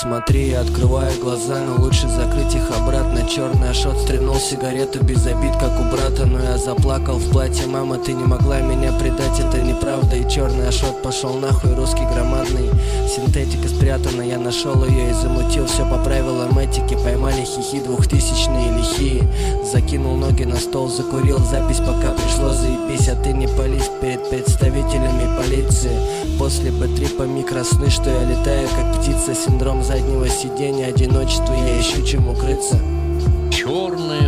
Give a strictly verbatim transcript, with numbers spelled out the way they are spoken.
смотри, я открываю глаза, но лучше закрыть их обратно. Черный Ашот стрельнул сигарету без обид, как у брата. Но я заплакал в платье, мама, ты не могла меня предать, это неправда. И черный Ашот пошел нахуй, русский громадный. Синтетика спрятана, я нашел ее и замутил все по правилам этики. Поймали хихи двухтысячные лихие. Закинул ноги на стол, закурил запись, пока пришло заебись. А ты не пались перед представителями полиции. После бэ три по микросны, что я летаю как птица. Синдром заднего сиденья, одиночество, я ищу чем укрыться. Черный